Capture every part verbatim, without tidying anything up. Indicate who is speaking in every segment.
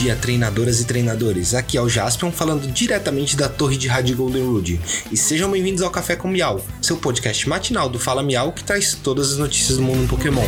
Speaker 1: dia, treinadoras e treinadores. Aqui é o Jaspion falando diretamente da torre de rádio Goldenwood. E sejam bem-vindos ao Café com Miau, seu podcast matinal do Fala Miau que traz todas as notícias do mundo Pokémon.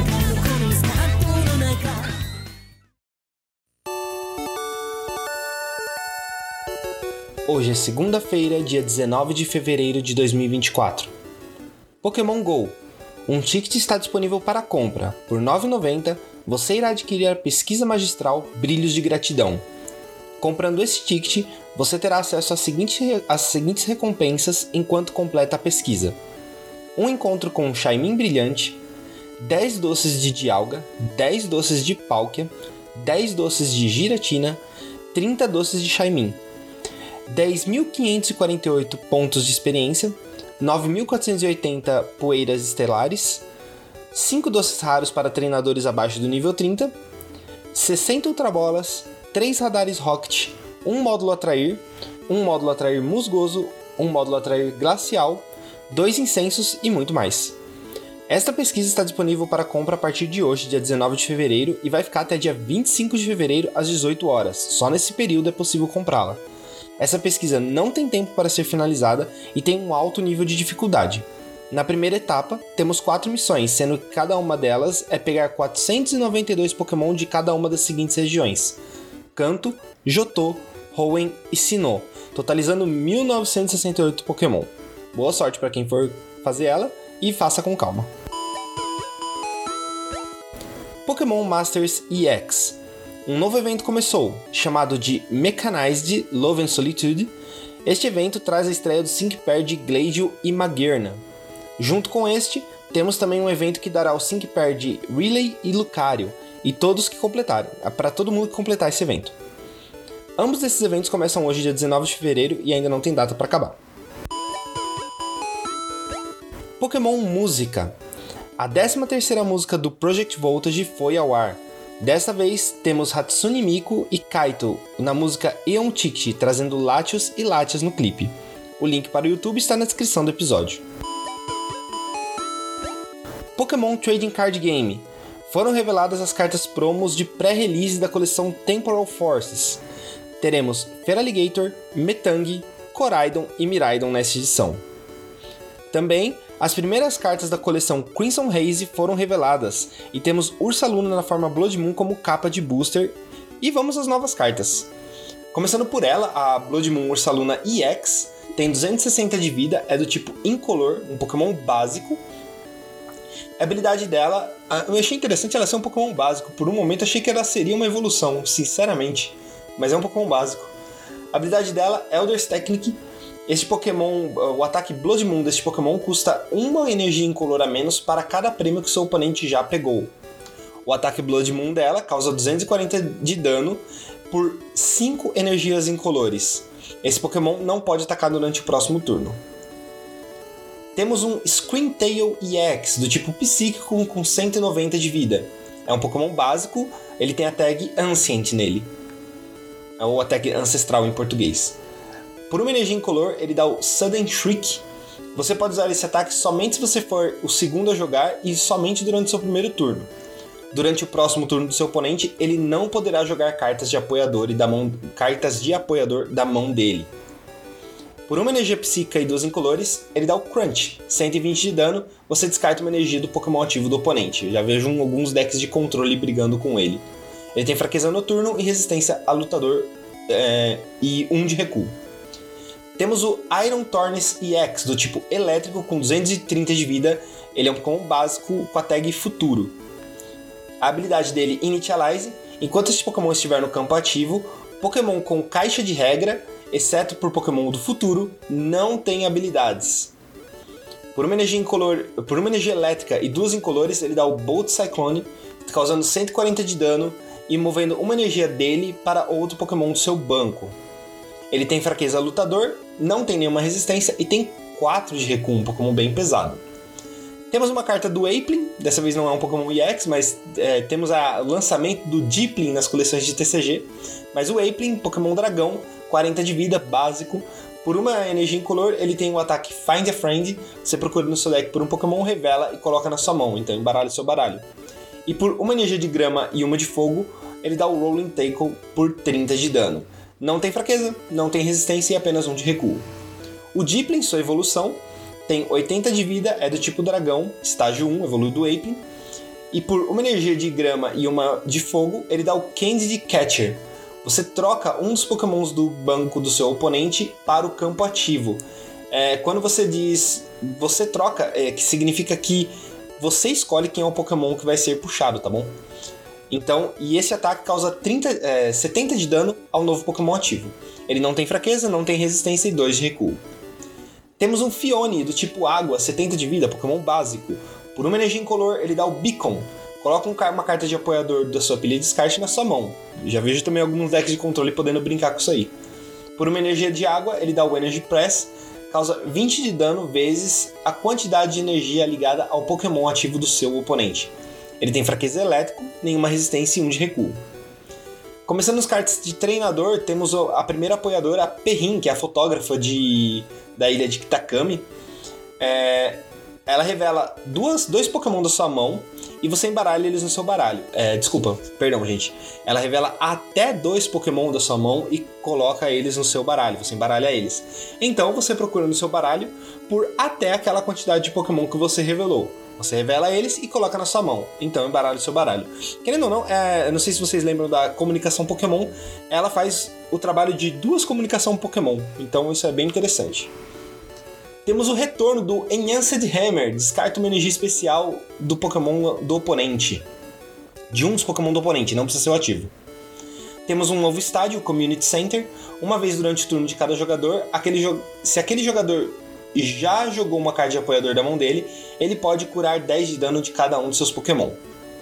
Speaker 1: Hoje é segunda-feira, dia dezenove de fevereiro de dois mil e vinte e quatro. Pokémon GO. Um ticket está disponível para compra. Por nove reais e noventa centavos, você irá adquirir a pesquisa magistral Brilhos de Gratidão. Comprando esse ticket, você terá acesso às seguintes, às seguintes recompensas enquanto completa a pesquisa. Um encontro com um Shaymin brilhante, dez doces de Dialga, dez doces de Palkia, dez doces de Giratina, trinta doces de Shaymin, dez mil quinhentos e quarenta e oito pontos de experiência, nove mil quatrocentos e oitenta poeiras estelares, cinco doces raros para treinadores abaixo do nível trinta, sessenta ultrabolas, três radares Rocket, um módulo Atrair, um módulo Atrair Musgoso, um módulo Atrair Glacial, dois incensos e muito mais. Esta pesquisa está disponível para compra a partir de hoje, dia dezenove de fevereiro, e vai ficar até dia vinte e cinco de fevereiro às dezoito horas. Só nesse período é possível comprá-la. Essa pesquisa não tem tempo para ser finalizada e tem um alto nível de dificuldade. Na primeira etapa, temos quatro missões, sendo que cada uma delas é pegar quatrocentos e noventa e dois Pokémon de cada uma das seguintes regiões: Kanto, Johto, Hoenn e Sinnoh, totalizando mil novecentos e sessenta e oito Pokémon. Boa sorte para quem for fazer ela e faça com calma. Pokémon Masters E X. Um novo evento começou, chamado de Mechanized Love and Solitude. Este evento traz a estreia do Sync Pair de Gladio e Magearna. Junto com este, temos também um evento que dará o Sync Pair de Riley e Lucario, e todos que completarem, para todo mundo que completar esse evento. Ambos esses eventos começam hoje, dia dezenove de fevereiro, e ainda não tem data para acabar. Pokémon Música. A décima terceira música do Project Voltage foi ao ar. Dessa vez, temos Hatsune Miku e Kaito na música Eon Ticket, trazendo Latios e Latias no clipe. O link para o YouTube está na descrição do episódio. Pokémon Trading Card Game. Foram reveladas as cartas promos de pré-release da coleção Temporal Forces. Teremos Feraligatr, Metang, Koraidon e Miraidon nesta edição. Também, as primeiras cartas da coleção Crimson Haze foram reveladas, e temos Ursaluna na forma Blood Moon como capa de booster, e vamos às novas cartas. Começando por ela, a Blood Moon Ursaluna E X tem duzentos e sessenta de vida, é do tipo Incolor, um Pokémon básico. A habilidade dela, eu achei interessante ela ser um Pokémon básico, por um momento achei que ela seria uma evolução, sinceramente, mas é um Pokémon básico. A habilidade dela é Elder's Technique. Este Pokémon, o ataque Blood Moon deste Pokémon custa uma energia incolor a menos para cada prêmio que seu oponente já pegou. O ataque Blood Moon dela causa duzentos e quarenta de dano por cinco energias incolores. Esse Pokémon não pode atacar durante o próximo turno. Temos um Screamtail E X, do tipo Psíquico com cento e noventa de vida. É um Pokémon básico, ele tem a tag Ancient nele. Ou a tag Ancestral em português. Por uma energia incolor, ele dá o Sudden Shriek. Você pode usar esse ataque somente se você for o segundo a jogar e somente durante o seu primeiro turno. Durante o próximo turno do seu oponente, ele não poderá jogar cartas de apoiador, e da mão, cartas de apoiador da mão dele. Por uma energia psíquica e duas incolores, ele dá o Crunch, cento e vinte de dano, você descarta uma energia do Pokémon ativo do oponente. Eu já vejo um, alguns decks de controle brigando com ele. Ele tem fraqueza noturno e resistência a lutador é, e um de recuo. Temos o Iron Thorns E X, do tipo elétrico com duzentos e trinta de vida, ele é um Pokémon básico com a tag Futuro. A habilidade dele, Initialize, enquanto este Pokémon estiver no campo ativo, Pokémon com caixa de regra, exceto por Pokémon do futuro, não tem habilidades. Por uma energia incolor, por uma energia elétrica e duas incolores, ele dá o Bolt Cyclone, causando cento e quarenta de dano e movendo uma energia dele para outro Pokémon do seu banco. Ele tem fraqueza lutador, não tem nenhuma resistência e tem quatro de recuo, um Pokémon bem pesado. Temos uma carta do Applin, dessa vez não é um Pokémon E X, mas é, temos o lançamento do Deepling nas coleções de T C G. Mas o Applin, Pokémon dragão, quarenta de vida, básico. Por uma energia incolor, ele tem o ataque Find a Friend. Você procura no seu deck por um Pokémon, revela e coloca na sua mão, então embaralha o seu baralho. E por uma energia de grama e uma de fogo, ele dá o Rolling Tackle por trinta de dano. Não tem fraqueza, não tem resistência e apenas um de recuo. O Dipplin, sua evolução, tem oitenta de vida, é do tipo dragão, estágio um, evolui do Apelin. E por uma energia de grama e uma de fogo, ele dá o Candid Catcher. Você troca um dos pokémons do banco do seu oponente para o campo ativo. É, quando você diz você troca, é, que significa que você escolhe quem é o pokémon que vai ser puxado, tá bom? Então, e esse ataque causa trinta, é, setenta de dano ao novo pokémon ativo. Ele não tem fraqueza, não tem resistência e dois de recuo. Temos um Phione do tipo água, setenta de vida, pokémon básico. Por uma energia incolor, ele dá o Beacon. Coloca um, uma carta de apoiador da sua pilha de descarte na sua mão. Já vejo também alguns decks de controle podendo brincar com isso aí. Por uma energia de água, ele dá o Energy Press. Causa vinte de dano vezes a quantidade de energia ligada ao Pokémon ativo do seu oponente. Ele tem fraqueza elétrico, nenhuma resistência e um de recuo. Começando nos cartas de treinador, temos a primeira apoiadora, a Perrin, que é a fotógrafa de, da ilha de Kitakami. É, ela revela duas, dois Pokémon da sua mão e você embaralha eles no seu baralho. É, desculpa, perdão, gente. Ela revela até dois Pokémon da sua mão e coloca eles no seu baralho. Você embaralha eles. Então você procura no seu baralho por até aquela quantidade de Pokémon que você revelou. Você revela eles e coloca na sua mão. Então embaralha o seu baralho. Querendo ou não, é, eu não sei se vocês lembram da comunicação Pokémon. Ela faz o trabalho de duas comunicação Pokémon. Então isso é bem interessante. Temos o retorno do Enhanced Hammer. Descarta uma energia especial do Pokémon do oponente. De um dos Pokémon do oponente, não precisa ser o ativo. Temos um novo estádio, o Community Center. Uma vez durante o turno de cada jogador, aquele jo- se aquele jogador já jogou uma carta de apoiador da mão dele, ele pode curar dez de dano de cada um dos seus Pokémon.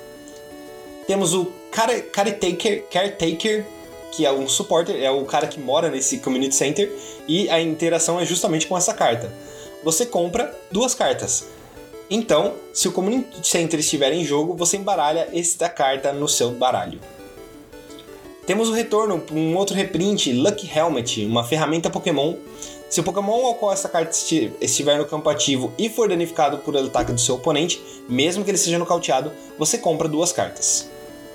Speaker 1: Temos o Care- Caretaker, Caretaker, que é um supporter, é o cara que mora nesse Community Center, e a interação é justamente com essa carta. Você compra duas cartas. Então, se o Community Center estiver em jogo, você embaralha esta carta no seu baralho. Temos o retorno, um outro reprint, Lucky Helmet, uma ferramenta Pokémon. Se o Pokémon ao qual essa carta estiver no campo ativo e for danificado por ataque do seu oponente, mesmo que ele seja nocauteado, você compra duas cartas.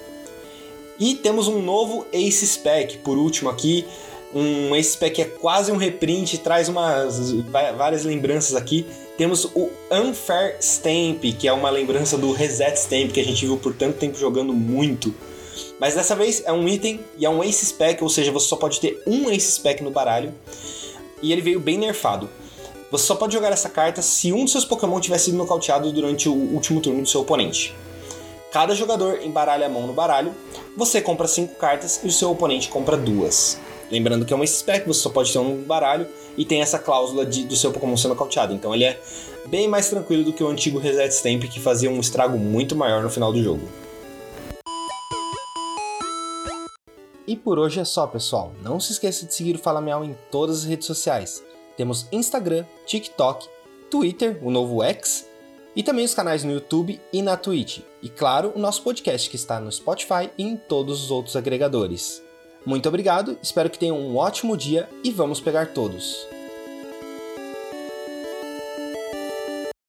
Speaker 1: E temos um novo Ace Spec, por último aqui. Um Ace Spec que é quase um reprint, traz umas, várias lembranças aqui. Temos o Unfair Stamp, que é uma lembrança do Reset Stamp, que a gente viu por tanto tempo jogando muito. Mas dessa vez é um item e é um Ace Spec, ou seja, você só pode ter um Ace Spec no baralho. E ele veio bem nerfado. Você só pode jogar essa carta se um dos seus Pokémon tiver sido nocauteado durante o último turno do seu oponente. Cada jogador embaralha a mão no baralho, você compra cinco cartas e o seu oponente compra duas. Lembrando que é um Ace Spec, você só pode ter um no baralho e tem essa cláusula de, do seu Pokémon ser nocauteado. Então ele é bem mais tranquilo do que o antigo Reset Stamp, que fazia um estrago muito maior no final do jogo. E por hoje é só, pessoal. Não se esqueça de seguir o Fala Miau em todas as redes sociais. Temos Instagram, TikTok, Twitter, o novo X, e também os canais no YouTube e na Twitch. E claro, o nosso podcast que está no Spotify e em todos os outros agregadores. Muito obrigado, espero que tenham um ótimo dia e vamos pegar todos!